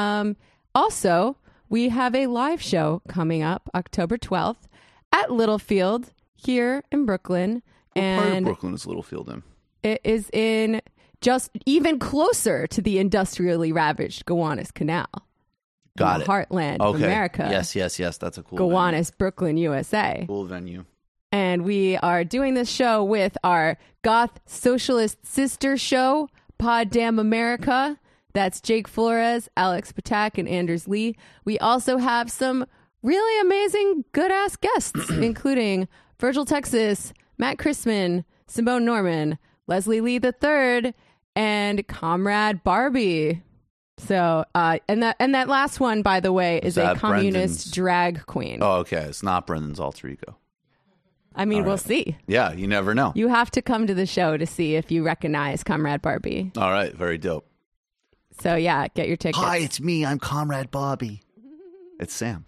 Also, we have a live show coming up October 12th at Littlefield here in Brooklyn. What part of Brooklyn is Littlefield in? It is in just even closer to the industrially ravaged Gowanus Canal. Got it. Heartland of America. Yes. That's a cool Gowanus, venue. Brooklyn, USA. Cool venue. And we are doing this show with our goth socialist sister show, Pod Damn America. That's Jake Flores, Alex Patak, and Anders Lee. We also have some really amazing, good-ass guests, including Virgil Texas, Matt Chrisman, Simone Norman, Leslie Lee III, and Comrade Barbie. So, and that last one, by the way, is a communist drag queen. Oh, okay. It's not Brendan's alter ego. I mean, we'll see. Yeah, you never know. You have to come to the show to see if you recognize Comrade Barbie. All right. Very dope. So, yeah, get your tickets. Hi, it's me. I'm Comrade Bobby. It's Sam.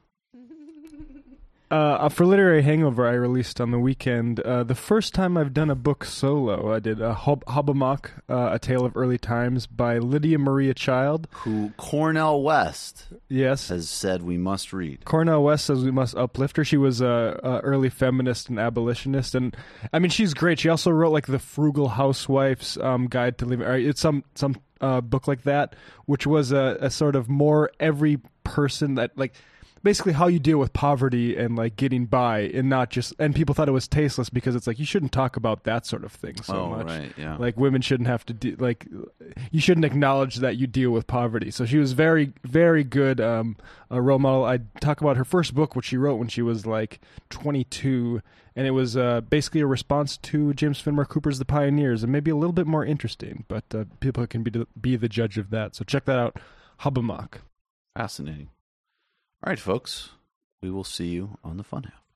For Literary Hangover, I released on the weekend the first time I've done a book solo. I did Hobbamock, A Tale of Early Times by Lydia Maria Child. Who Cornel West has said we must read. Cornel West says we must uplift her. She was a early feminist and abolitionist. And, I mean, she's great. She also wrote, like, The Frugal Housewife's Guide to Living. It's some book like that, which was a sort of more every person that, like, basically how you deal with poverty and like getting by, and not just, and people thought it was tasteless because it's like you shouldn't talk about that sort of thing so much. Right, yeah. Like women shouldn't have to like you shouldn't acknowledge that you deal with poverty. So she was very, very good a role model. I talk about her first book, which she wrote when she was like 22, and it was basically a response to James Fenimore Cooper's The Pioneers, and maybe a little bit more interesting, but people can be the judge of that. So check that out, Hobbamock. Fascinating. All right, folks, we will see you on the Fun Half.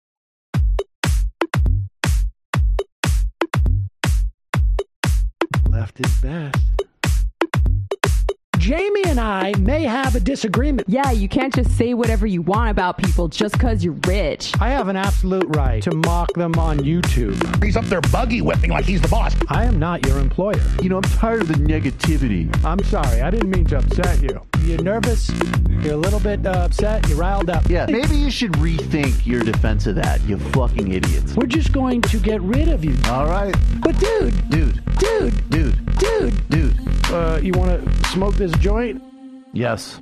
Left is best. Jamie and I may have a disagreement. Yeah, you can't just say whatever you want about people just because you're rich. I have an absolute right to mock them on YouTube. He's up there buggy whipping like he's the boss. I am not your employer. You know, I'm tired of the negativity. I'm sorry, I didn't mean to upset you. You're nervous? You're a little bit upset? You're riled up? Yeah, maybe you should rethink your defense of that, you fucking idiots. We're just going to get rid of you. All right. But dude, you want to smoke this joint? Yes.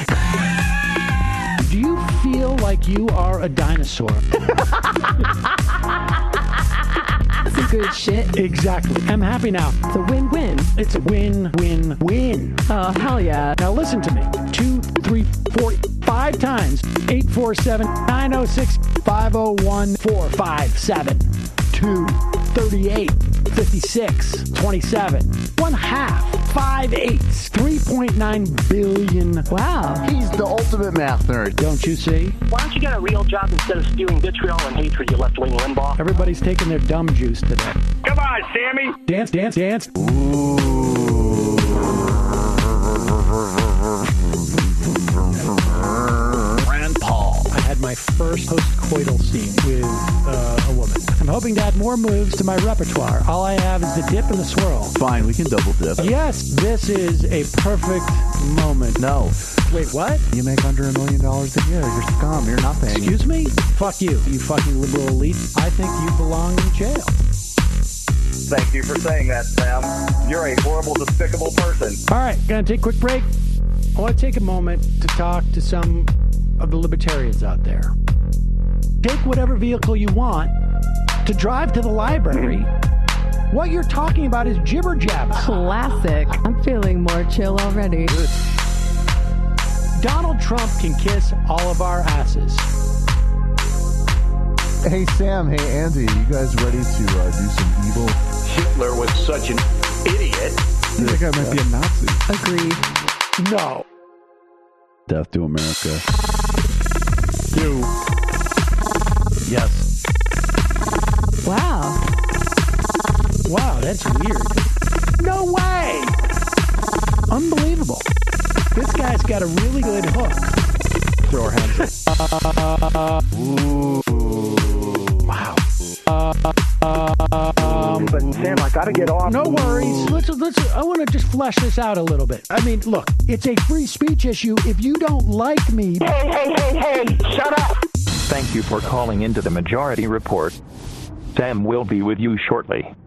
Do you feel like you are a dinosaur? Some good shit. Exactly. I'm happy now. It's a win-win. It's a win-win-win. Oh, hell yeah. Now listen to me. 2, 3, 4, 5 times. 847-906-501-457. 2, 38, 56, 27. 1 half. 5 8s. 3.9 billion. Wow. He's the ultimate math nerd. Don't you see? Why don't you get a real job instead of spewing vitriol and hatred, you left-wing Limbaugh? Everybody's taking their dumb juice today. Come on, Sammy. Dance, dance, dance. Rand Paul. I had my first post-coital scene with a woman. I'm hoping to add more moves to my repertoire. All I have is the dip and the swirl. Fine, we can double dip. Yes, this is a perfect moment. No. Wait, what? You make under $1 million a year. You're scum. You're nothing. Excuse me? Fuck you, you fucking liberal elite. I think you belong in jail. Thank you for saying that, Sam. You're a horrible, despicable person. All right, gonna take a quick break. I want to take a moment to talk to some of the libertarians out there. Take whatever vehicle you want to drive to the library. What you're talking about is jibber jabber. Classic. I'm feeling more chill already. Good. Donald Trump can kiss all of our asses. Hey, Sam. Hey, Andy. You guys ready to do some evil? Hitler was such an idiot. That guy might be a Nazi. Agreed. No. Death to America. Do. Yes. Wow. Wow, that's weird. No way! Unbelievable. This guy's got a really good hook. Throw our hands up. Ooh. Wow. But Sam, I gotta get off. No worries. Let's. I want to just flesh this out a little bit. I mean, look, it's a free speech issue. If you don't like me... Hey, shut up! Thank you for calling into the Majority Report. Sam will be with you shortly.